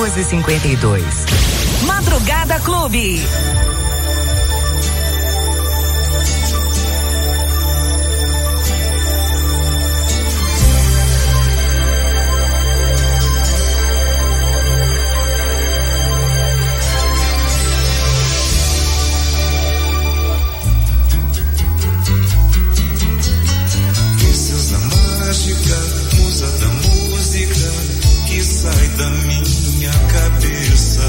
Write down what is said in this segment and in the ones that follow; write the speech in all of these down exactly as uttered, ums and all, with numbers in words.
quatorze cinquenta e dois. Madrugada Clube. Musa da música que sai da minha cabeça.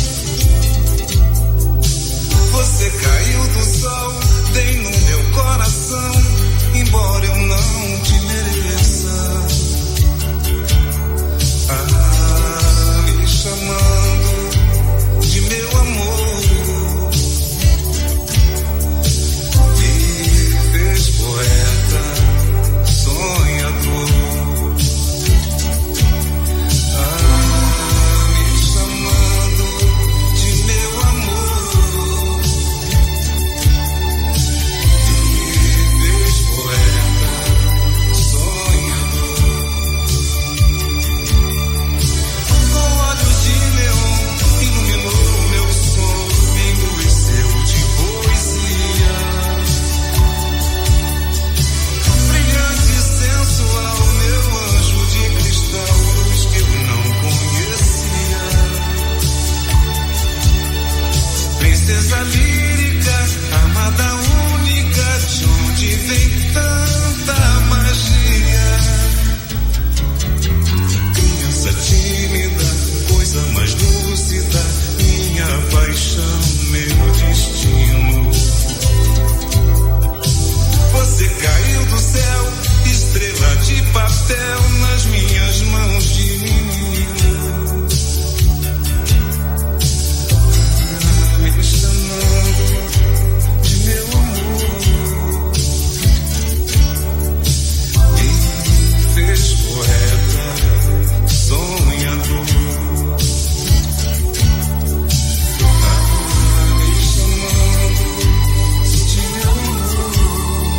Você caiu do sol, tem no meu coração, embora eu não te mereça. Ah, me chamando de meu amor, me fez poeta, sonhador. Ah, me chamando de meu amor, me fez poeta, sonhador. Com olhos de neon, iluminou meu sono, me endureceu de poesia. Brilhante, sensual, meu anjo de cristal, luz que eu não conhecia. Princesa lírica, amada única, de onde vem tanta magia? Criança tímida, coisa mais lúcida, minha paixão, meu destino. Você caiu do céu, estrela de papel nas minhas mãos de menino. Ah, me chamando de meu amor, me fez poeta, sonhador. Ah, me chamando de meu amor,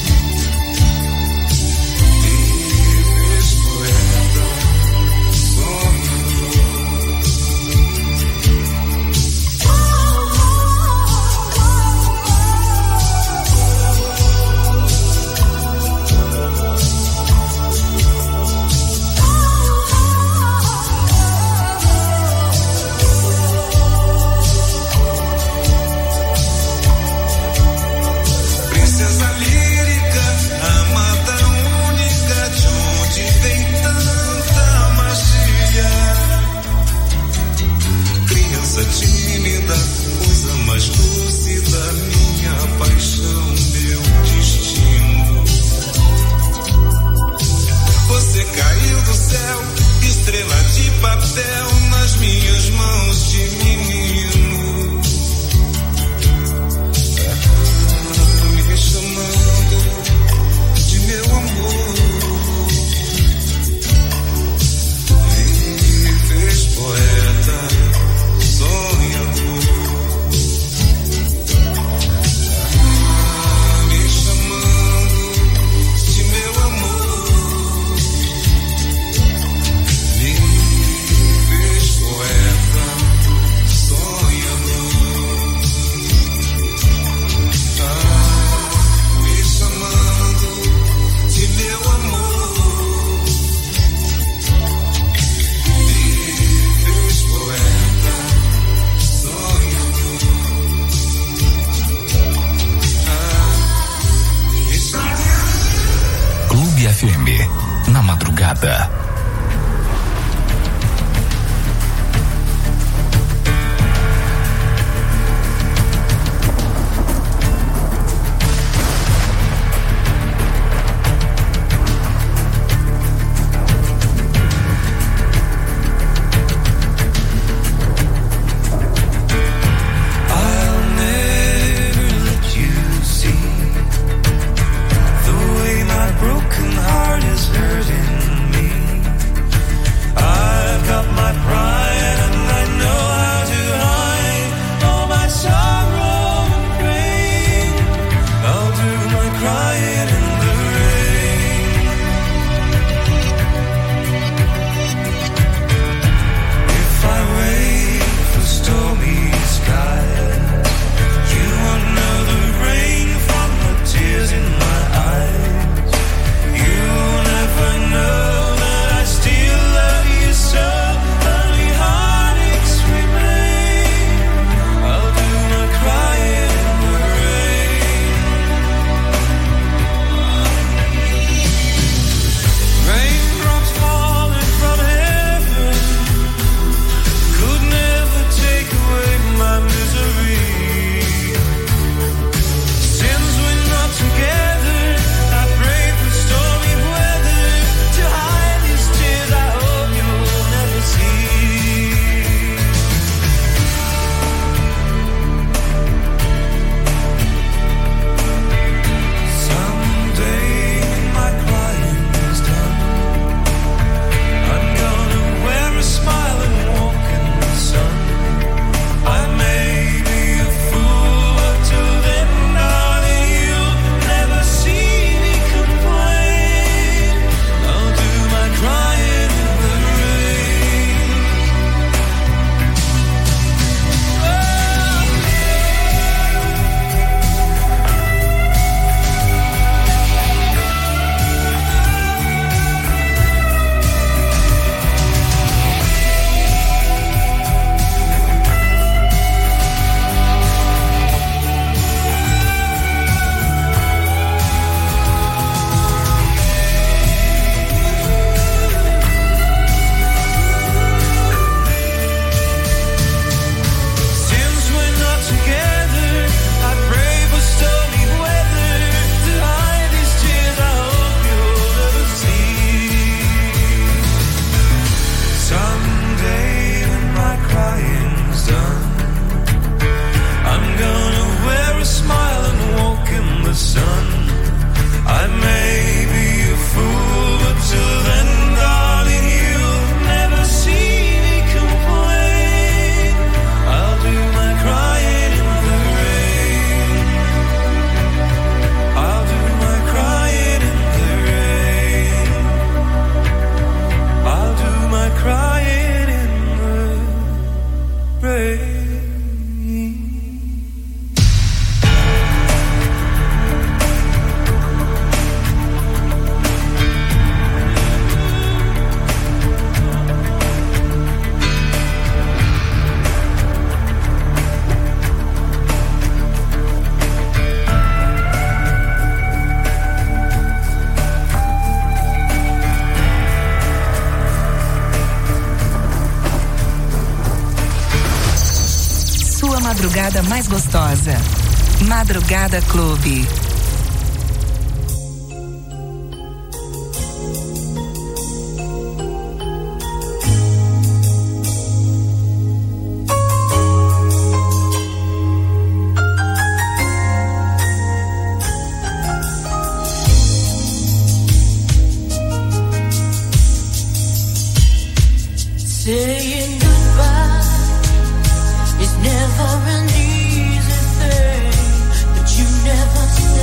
me fez poeta, sonhador. Princesa lírica, amada única, de onde vem tanta magia? Criança tímida, coisa mais lúcida, minha paixão, meu destino. Você caiu do céu, estrela de papel nas minhas mãos de menino. Ah, me chamando de meu amor, me fez poeta, sonhador. Ah, me chamando de meu amor, me fez poeta, sonhador. Ah, me chamando de meu amor, me fez poeta, sonhador. Ah, me chamando. Clube F M, na madrugada. I'll never let you see the way my broken heart is hurting me. madrugada mais gostosa. Madrugada Clube. Saying goodbye is never an easy thing, but you never say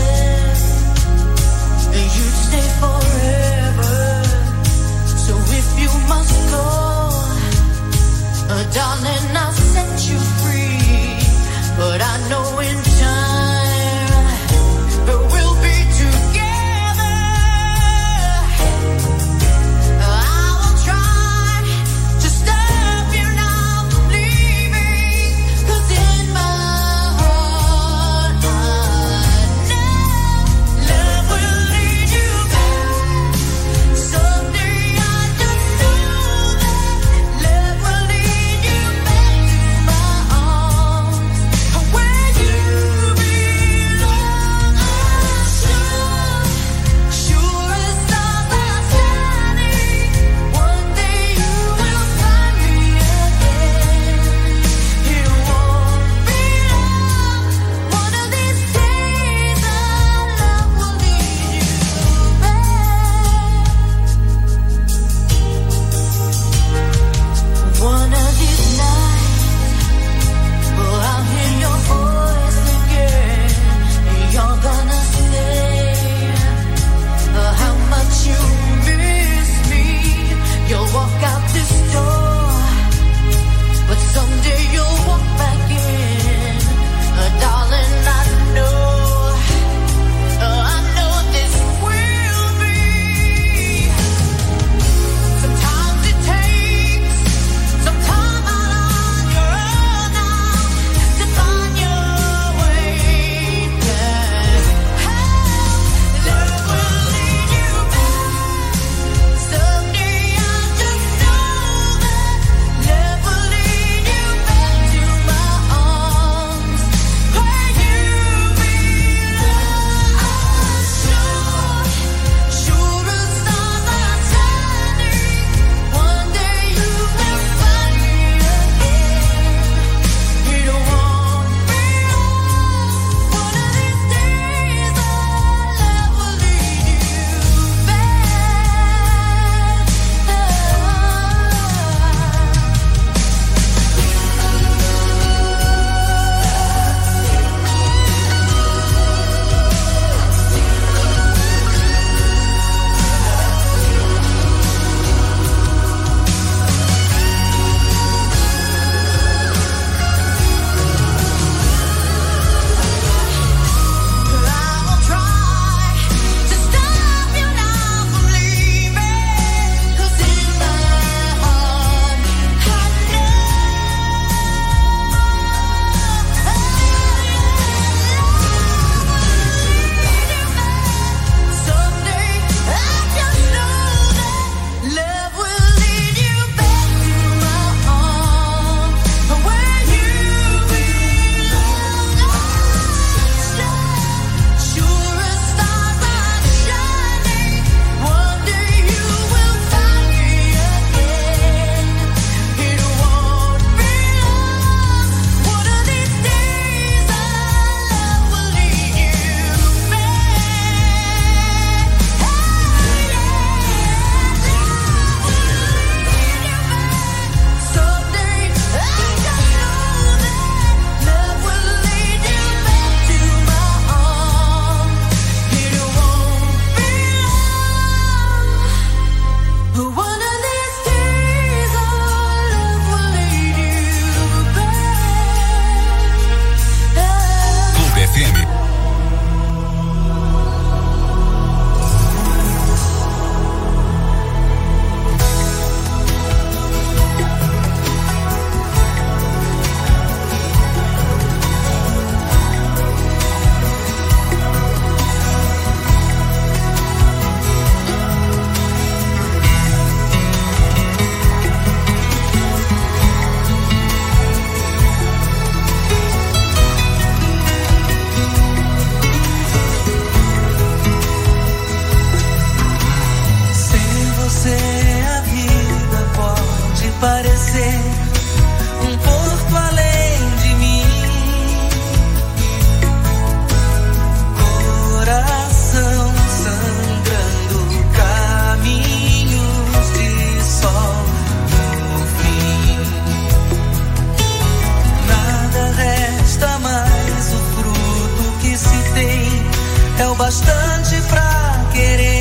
bastante pra querer.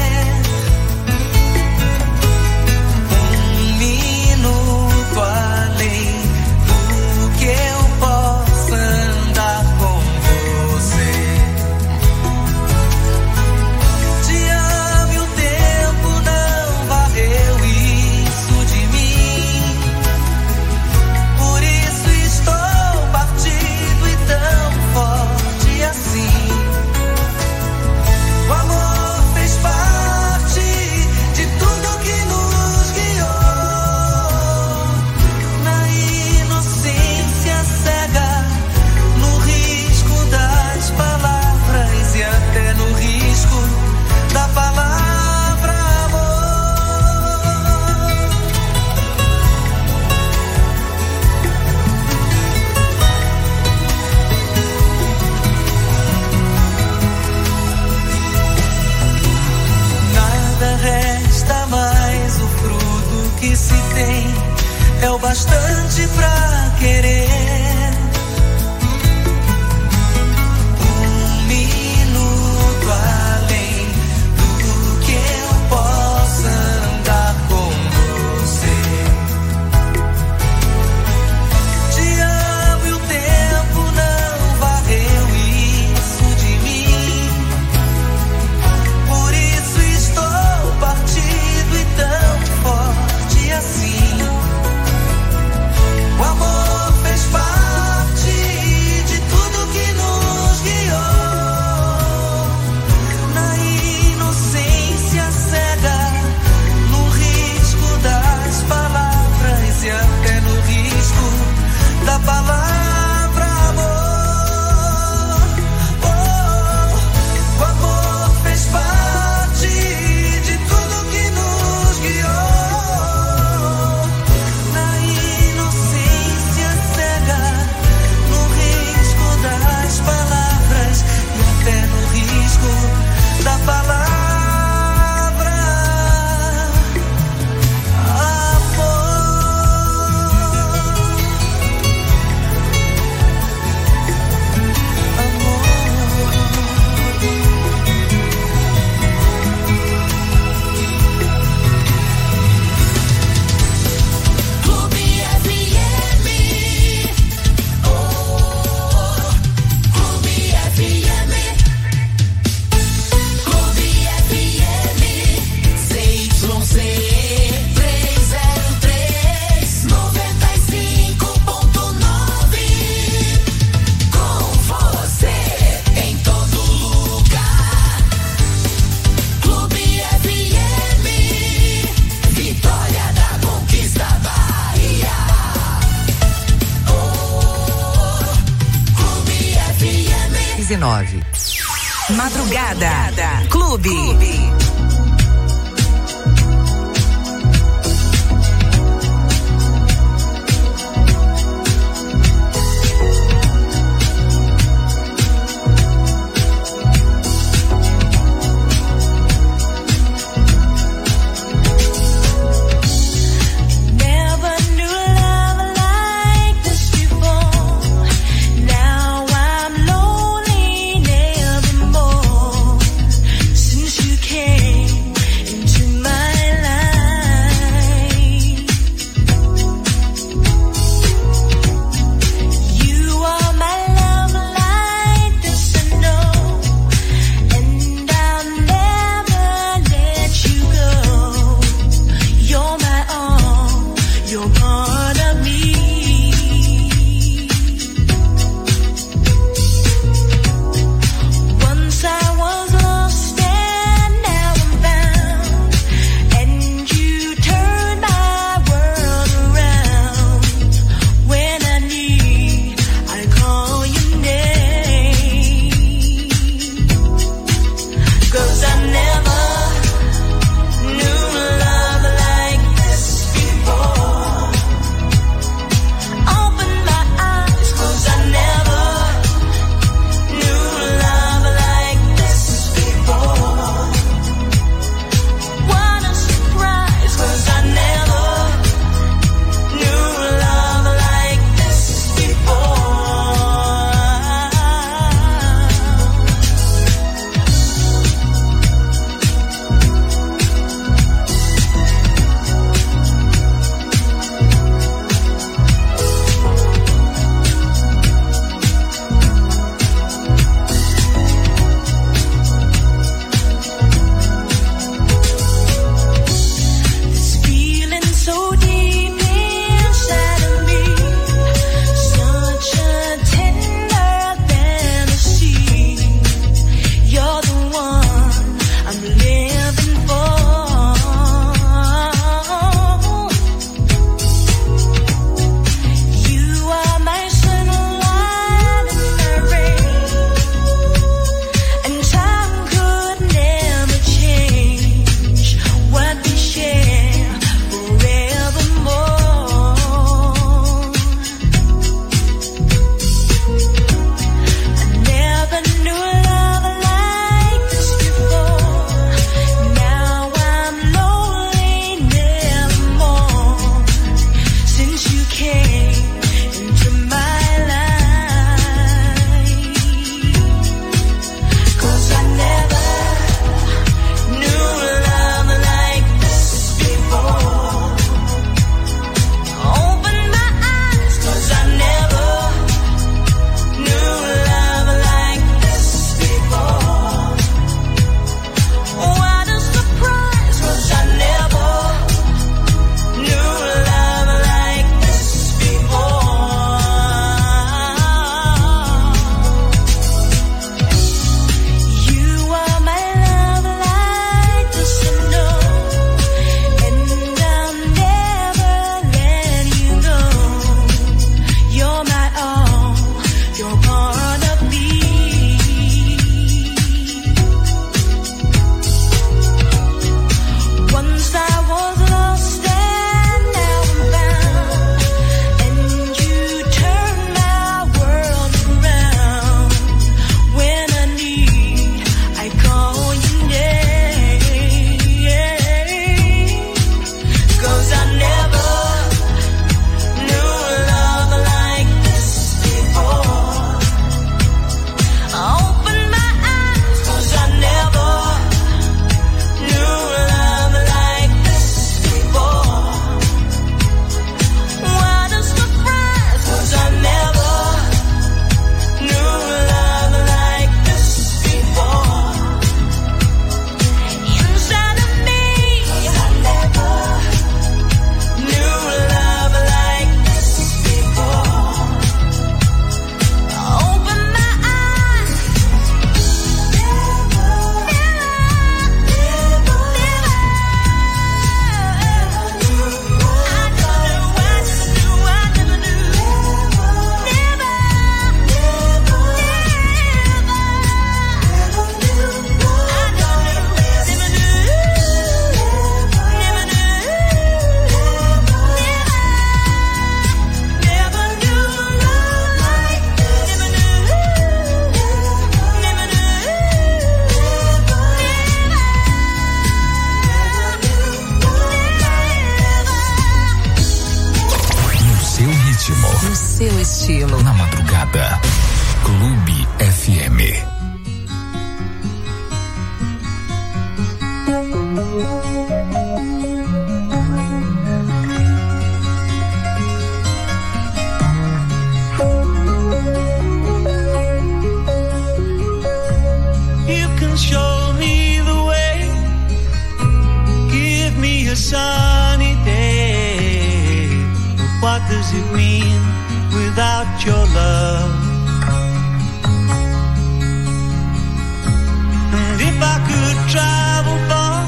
Um minuto além do que eu possa andar com você. Te amo e o tempo não varreu isso de mim. Por isso estou partido e tão forte assim. O amor fez parte de tudo que nos guiou. Na inocência cega, no risco das palavras e até no risco da palavra amor. Nada resta mais, o fruto que se tem é o bastante pra querer. Um minuto além do que eu possa andar com você. Te amo e o tempo não varreu isso de mim. Por isso estou partido e tão forte assim. O amor fez parte de tudo que nos guiou. Na inocência cega, no risco das palavras e até no risco da palavra amor. Oh, o amor fez parte de tudo que nos guiou. Na inocência cega, no risco das palavras e até no risco da palavra amor. Clube F M. Oh, Clube F M. Clube F M. C Y C trezentos e três, noventa e cinco ponto nove. Com você em todo lugar. Clube F M. Vitória da Conquista Bahia. Oh, Clube F M. dezenove. Madrugada. Clube. Never knew love like this before. Now I'm lonely nevermore. Since you came estilo. Na madrugada, Clube F M. You can show me the way, give me a sunny day. But what does it mean without your love? And if I could travel far,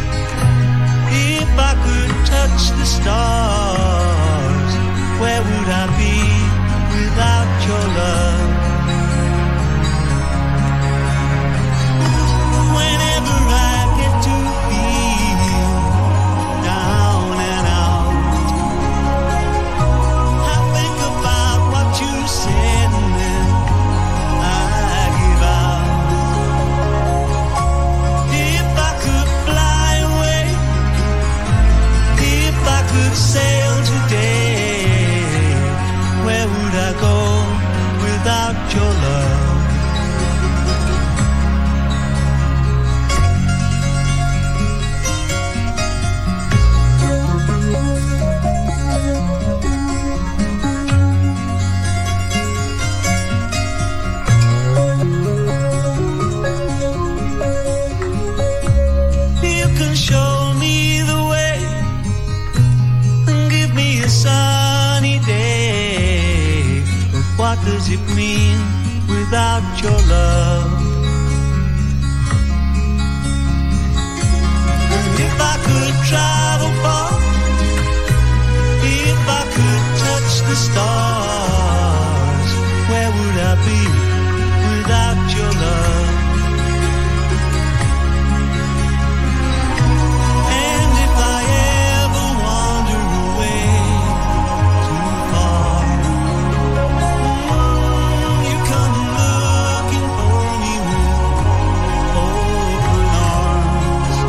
if I could touch the stars, where would I be without your love? Whenever I get to feel down and out, I think about what you said and then I give out. If I could fly away, if I could sail today, where would I go without your love? You can show me the way and give me a sunny day. But what does it mean without your love? And if I could travel far, if I could touch the stars, where would I be without your love? And if I ever wander away too far, you come looking for me with open arms.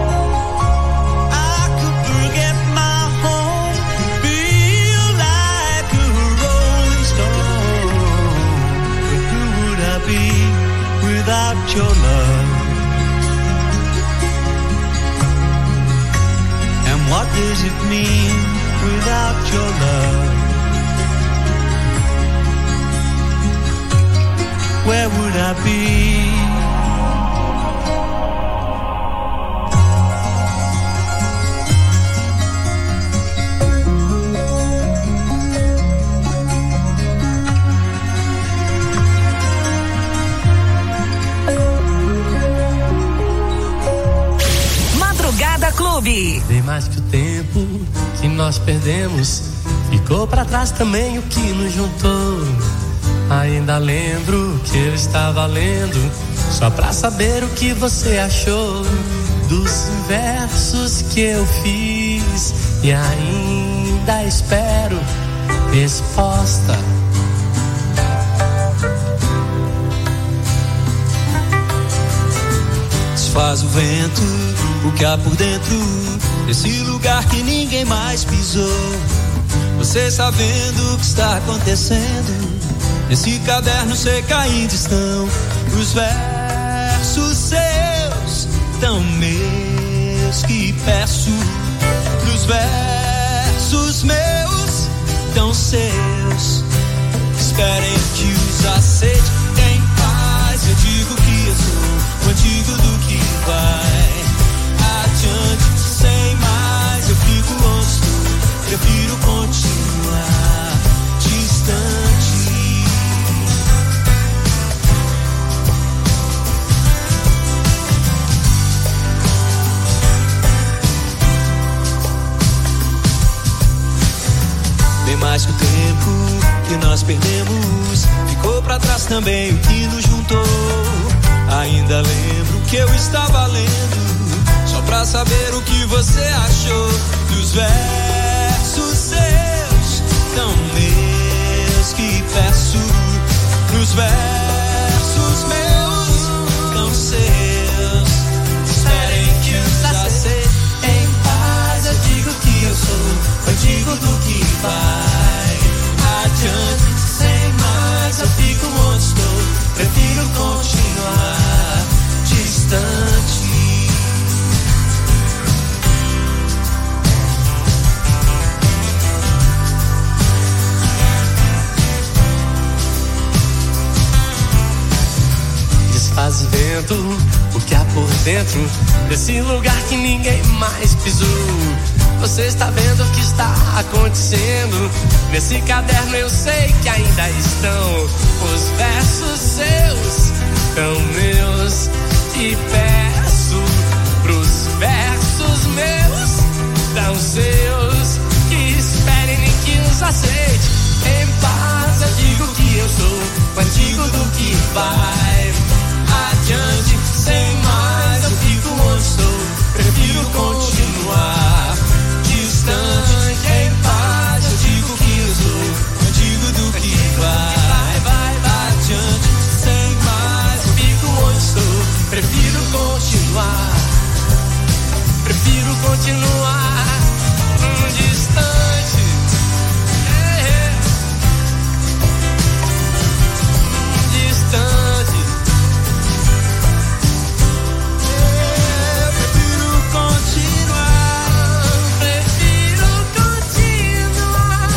I could forget my home, feel like a rolling stone. But who would I be without your love? And what does it mean without your love? Where would I be? Madrugada Clube. Bem mais que o tempo que nós perdemos, ficou pra trás também o que nos juntou. Ainda lembro que eu estava lendo, só pra saber o que você achou dos versos que eu fiz. E ainda espero resposta. Desfaz o vento, o que há por dentro desse lugar que ninguém mais pisou. Você está vendo o que está acontecendo? Nesse caderno seca ainda estão os versos seus, tão meus que peço. Nos versos meus, tão seus, esperem que os aceite. Em paz eu digo que eu sou o antigo do que vai adiante. Sem mais eu fico onde estou, prefiro continuar distante. Bem mais que o tempo que nós perdemos, ficou pra trás também o que nos juntou. Ainda lembro que eu estava lendo, só pra saber o que você achou dos versos seus, tão meus que peço. Nos versos meus, tão seus, esperem que os aceite. Em paz eu digo que eu sou, eu digo do que vai adiante. por dentro desse lugar que ninguém mais pisou. Você está vendo o que está acontecendo? Nesse caderno eu sei que ainda estão os versos seus, tão meus. E peço pros versos meus, tão seus, que esperem nem que os aceite. Em paz eu digo que eu sou o antigo do que vai adiante. Sem mais eu fico onde estou, prefiro continuar distante. Em paz eu digo que eu sou o antigo do que vai, vai, vai adiante. Sem mais eu fico onde estou, prefiro continuar, prefiro continuar hum, distante. É, é. Distante. É, prefiro continuar, prefiro continuar,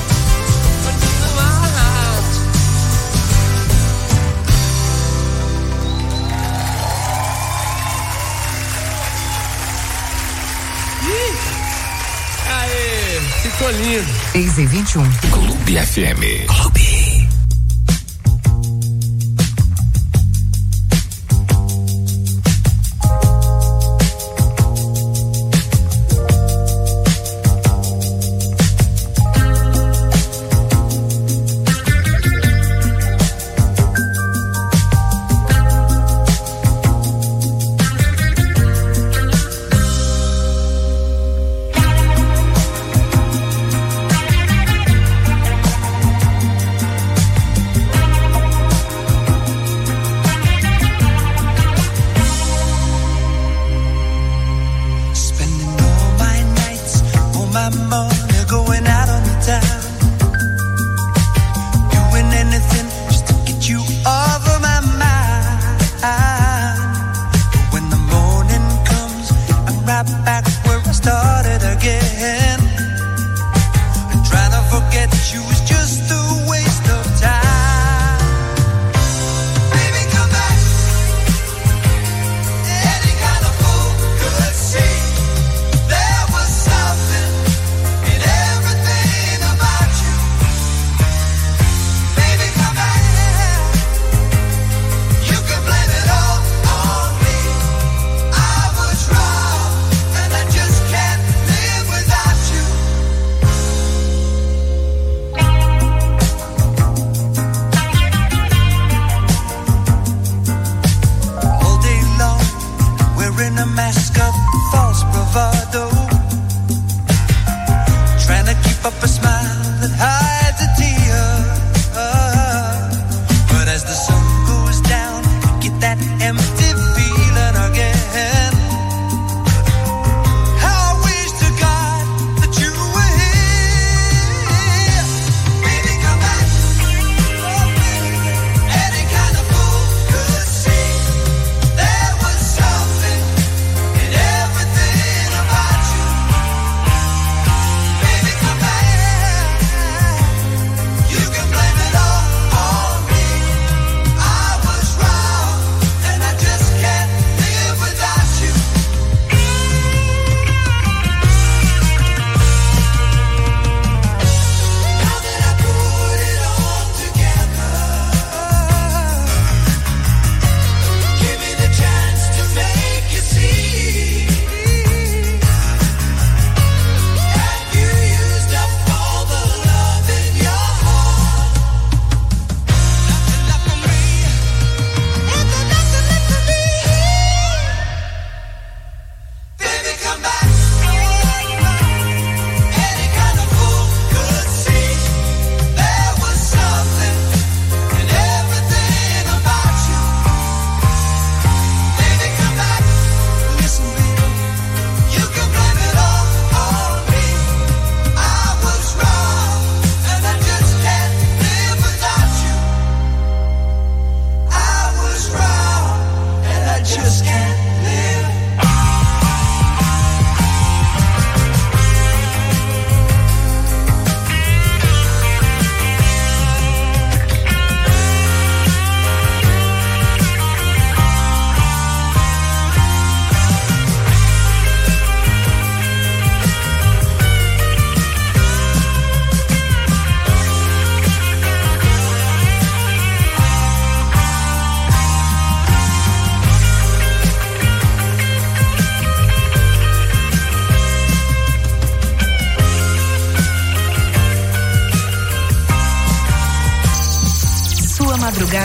continuar. Aê, ficou lindo. seis e vinte e um. Clube F M. Clube.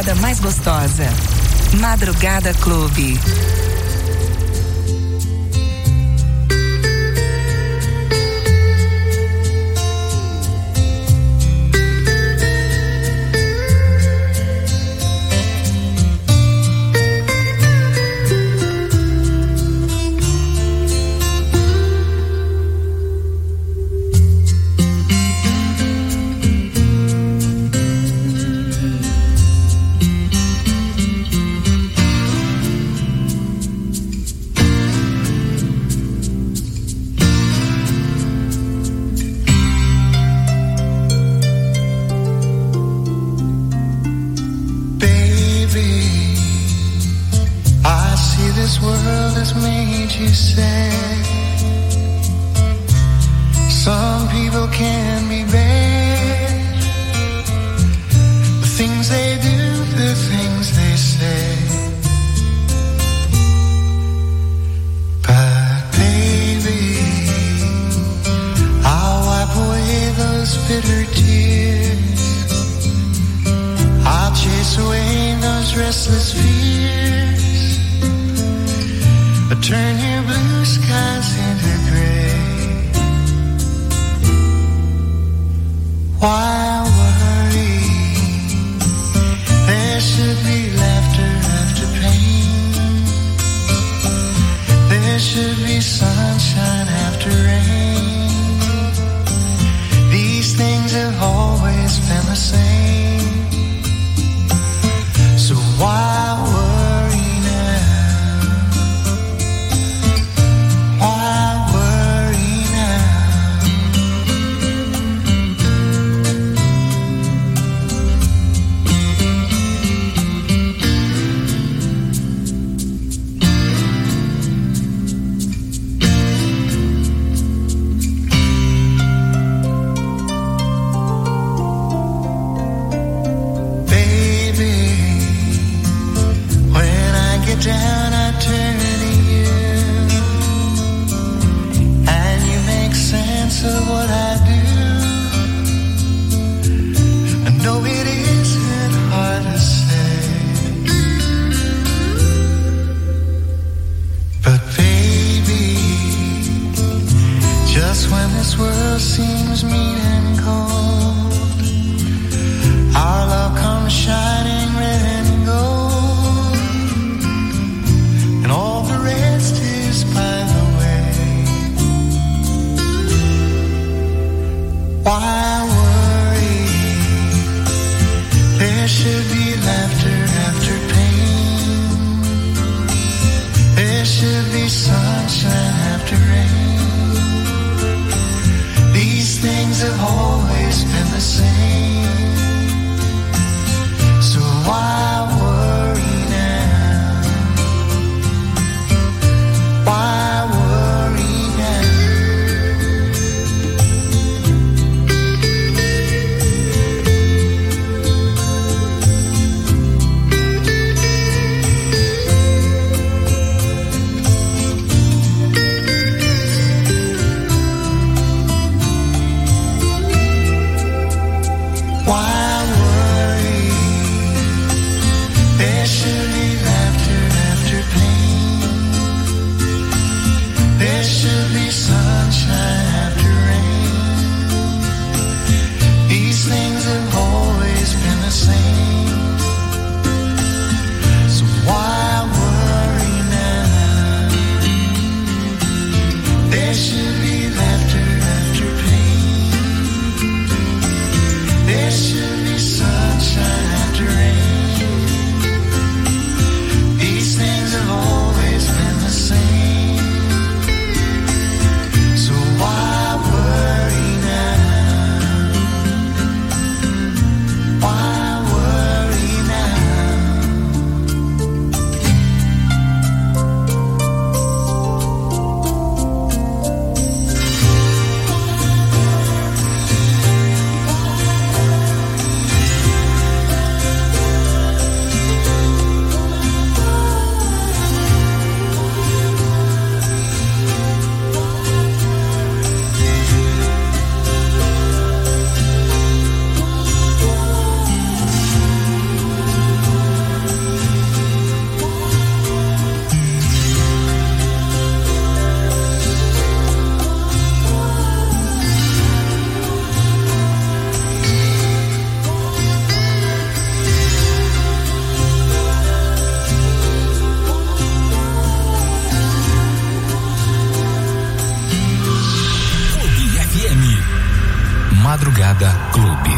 madrugada mais gostosa. Madrugada Clube. Madrugada Clube.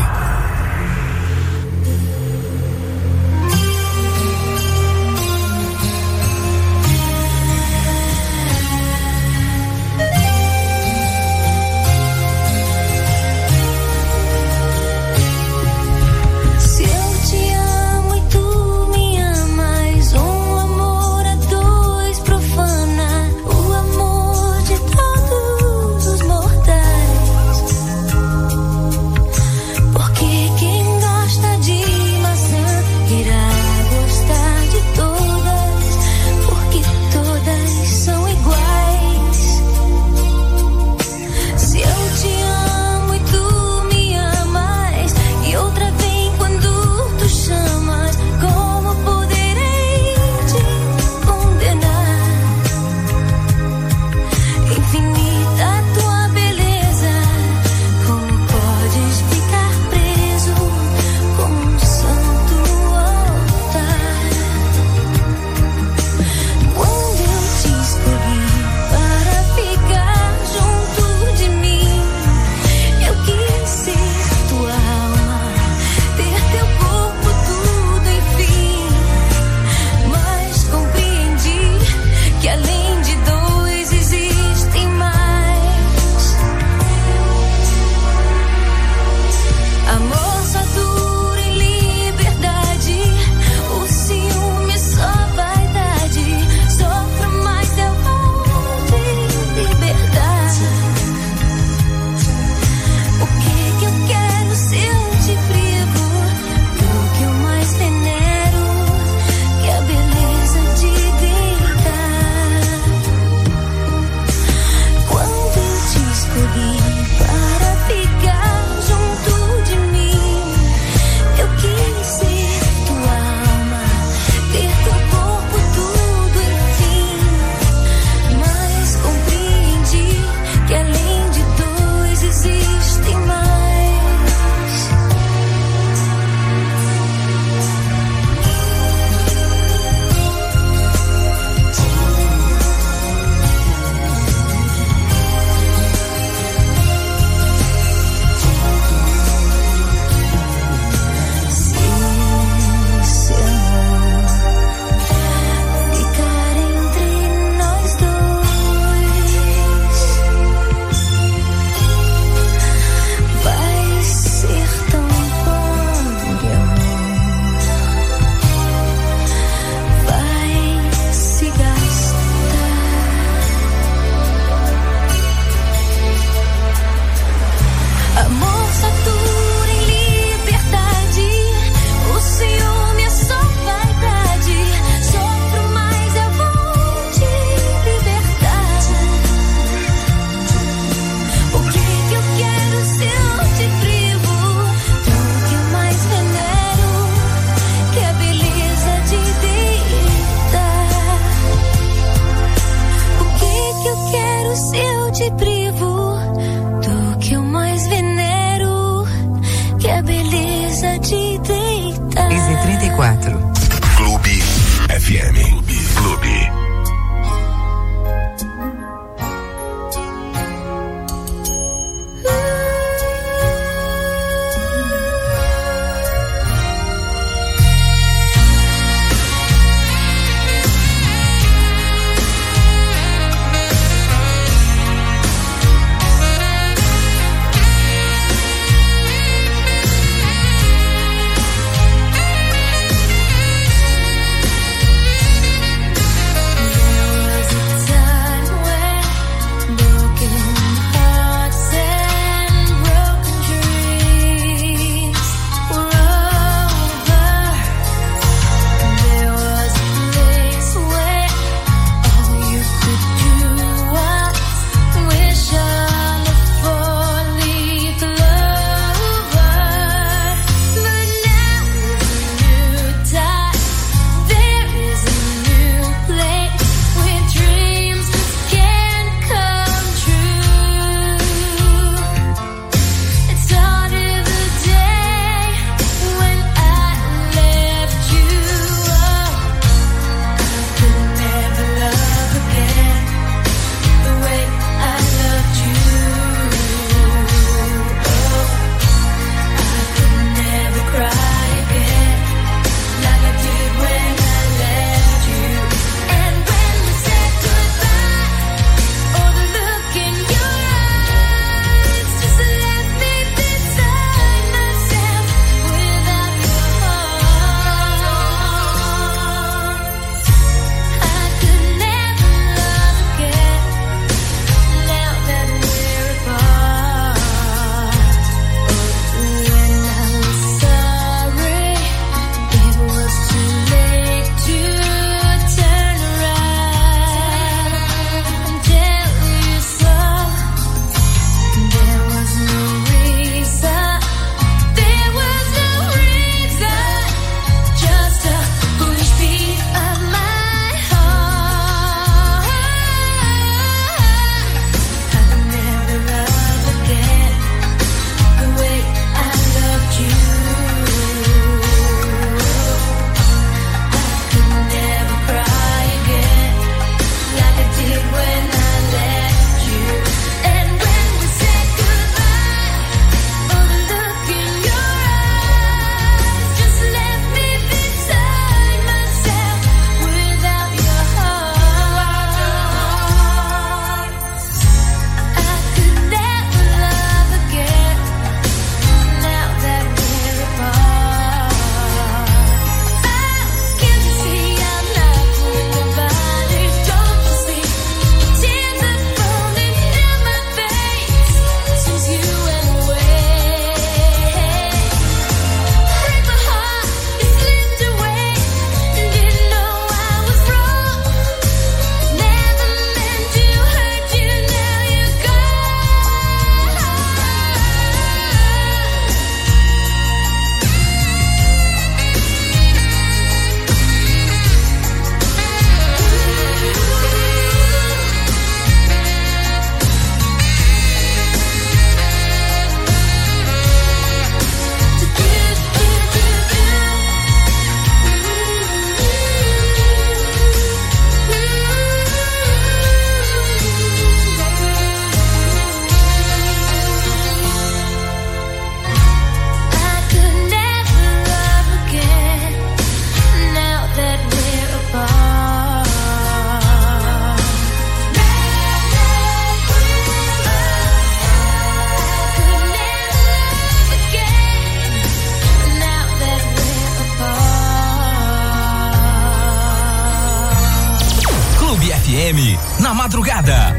M, na madrugada.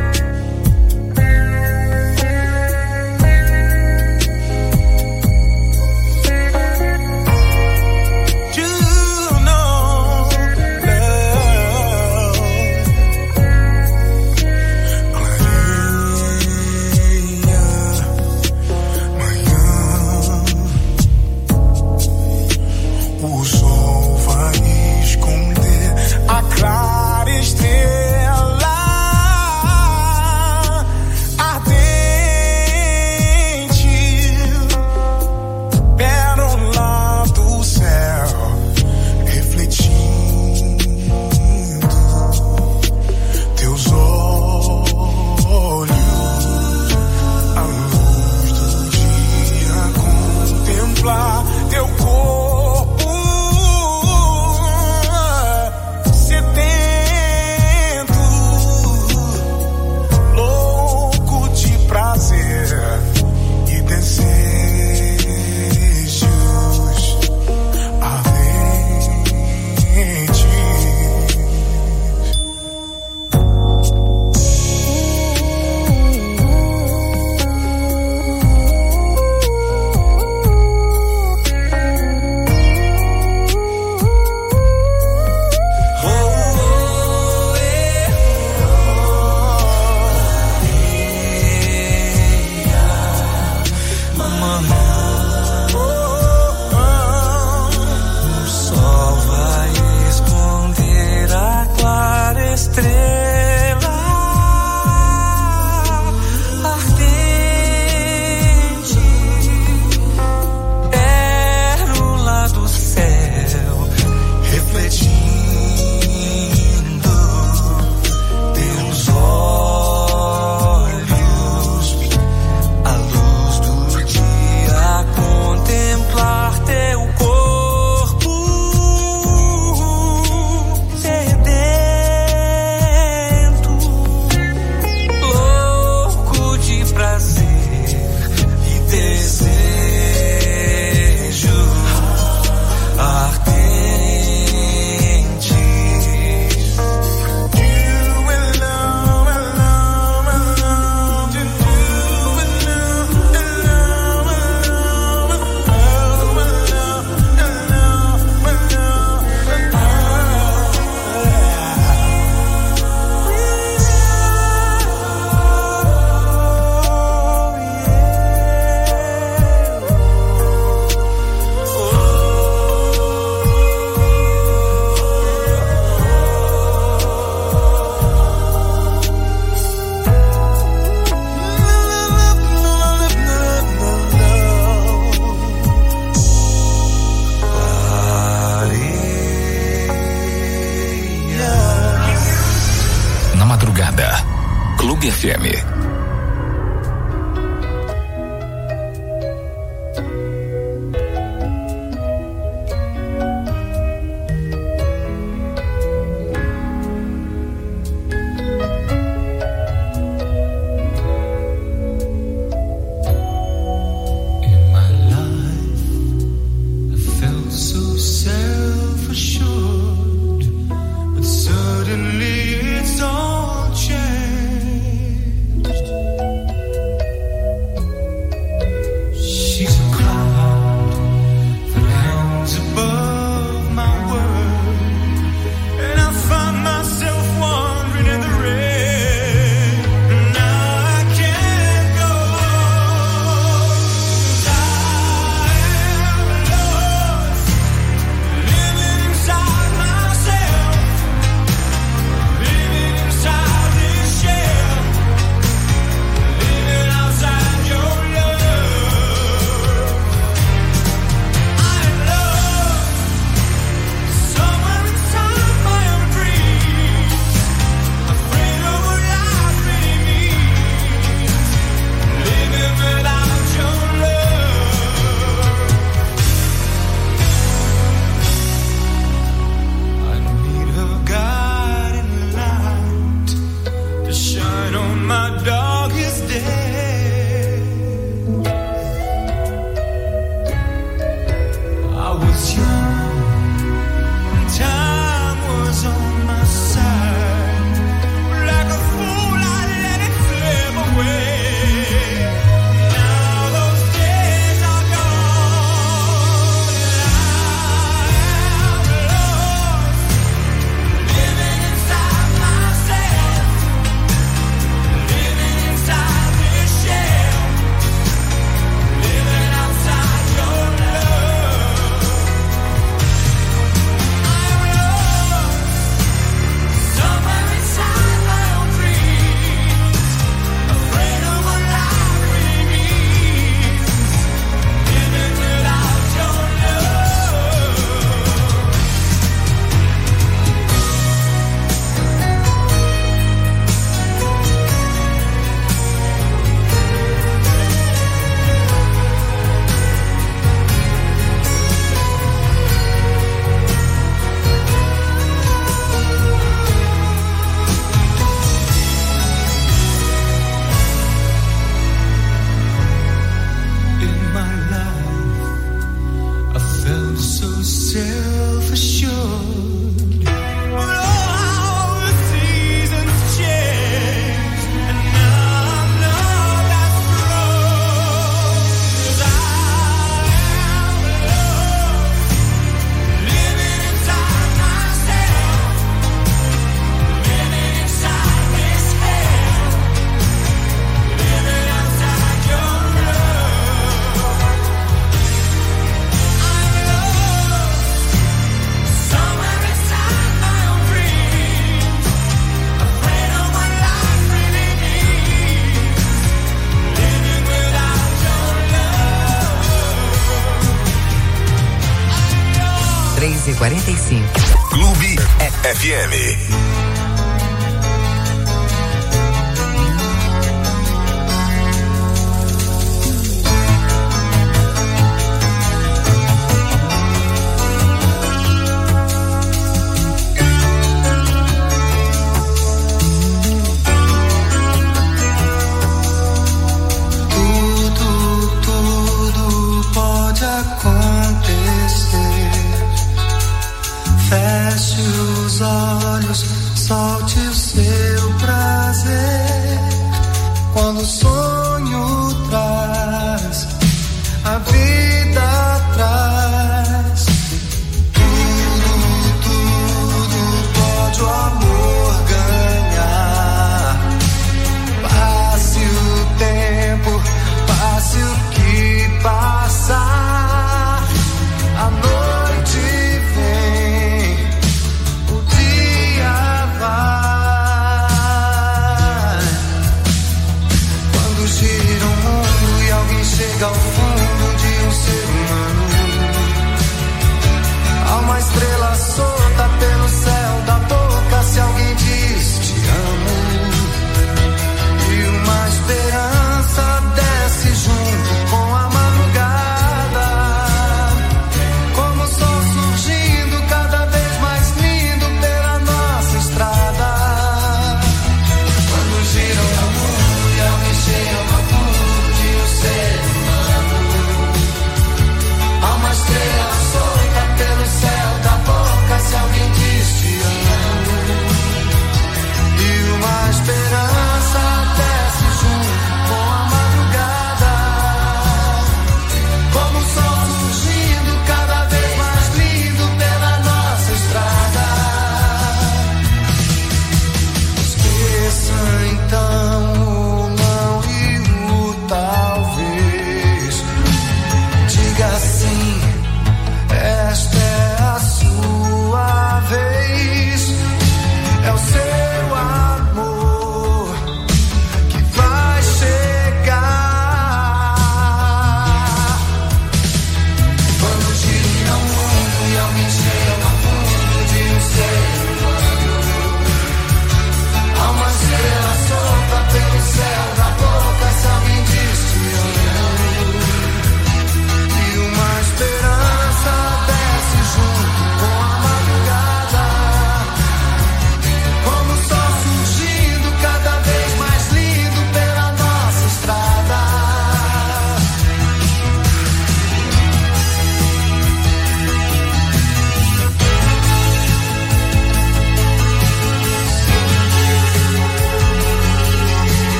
Clube F M. Time was on my side. quatorze e quarenta e cinco. Clube F M.